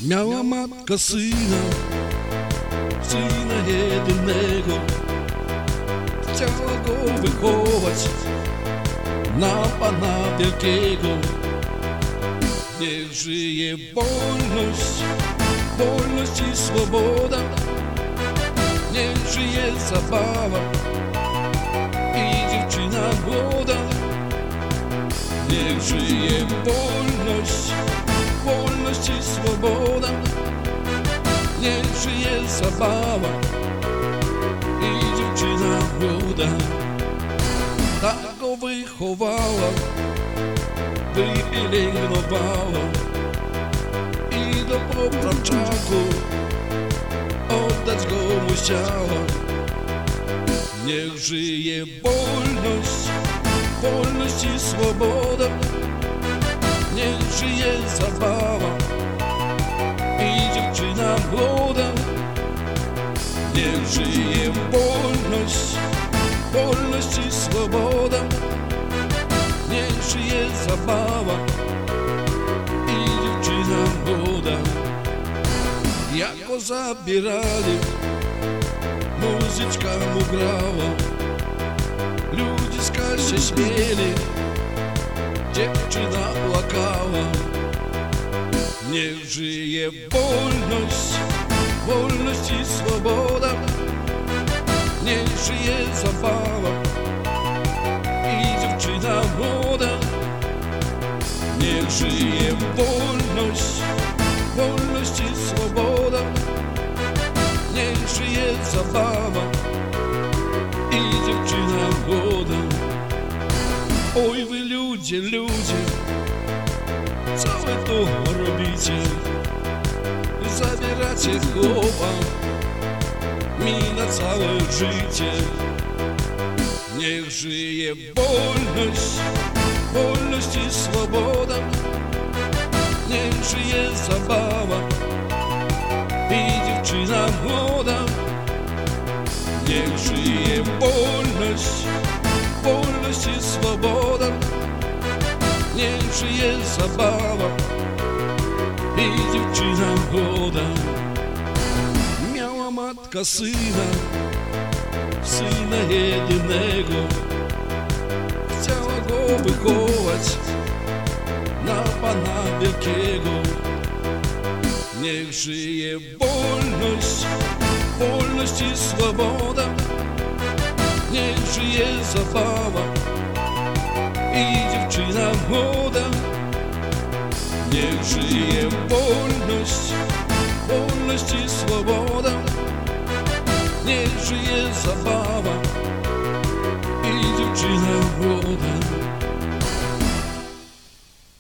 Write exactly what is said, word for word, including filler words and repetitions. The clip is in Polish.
Miała matka syna, syna jedynego. Chciała go wychować na Pana Wielkiego. Niech żyje wolność, wolność i swoboda. Niech żyje zabawa i dziewczyna młoda. Niech żyje wolność, wolność i swoboda. Niech żyje zabawa i dziewczyna młoda. Tak go wychowała, wypielęgnowała i do poprawczaku oddać go musiała. Niech żyje wolność, wolność i swoboda. Niech żyje zabawa i dziewczyna młoda. Niech żyje wolność, wolność i swoboda. Niech żyje zabawa i dziewczyna młoda. Jak go zabierali, muzyczka mu grała, ludziska się śmieli, dziewczyna płakała. Niech żyje wolność, wolność i swoboda. Niech żyje zabawa i dziewczyna młoda. Niech żyje wolność, wolność i swoboda. Niech żyje zabawa i dziewczyna młoda. Oj wy ludzie, ludzie, co wy tu robicie? Zabieracie chłopa mi na całe życie. Niech żyje wolność, wolność i swoboda. Niech żyje zabawa i dziewczyna młoda. Niech żyje wolność, wolność i swoboda. Niech żyje zabawa i dziewczyna młoda. Miała matka syna, syna jedynego. Chciała go wychować na Pana Wielkiego. Niech żyje wolność, wolność i swoboda. Niech żyje zabawa i dziewczyna młoda. Niech żyje wolność, wolność i swoboda. Niech żyje zabawa i dziewczyna młoda.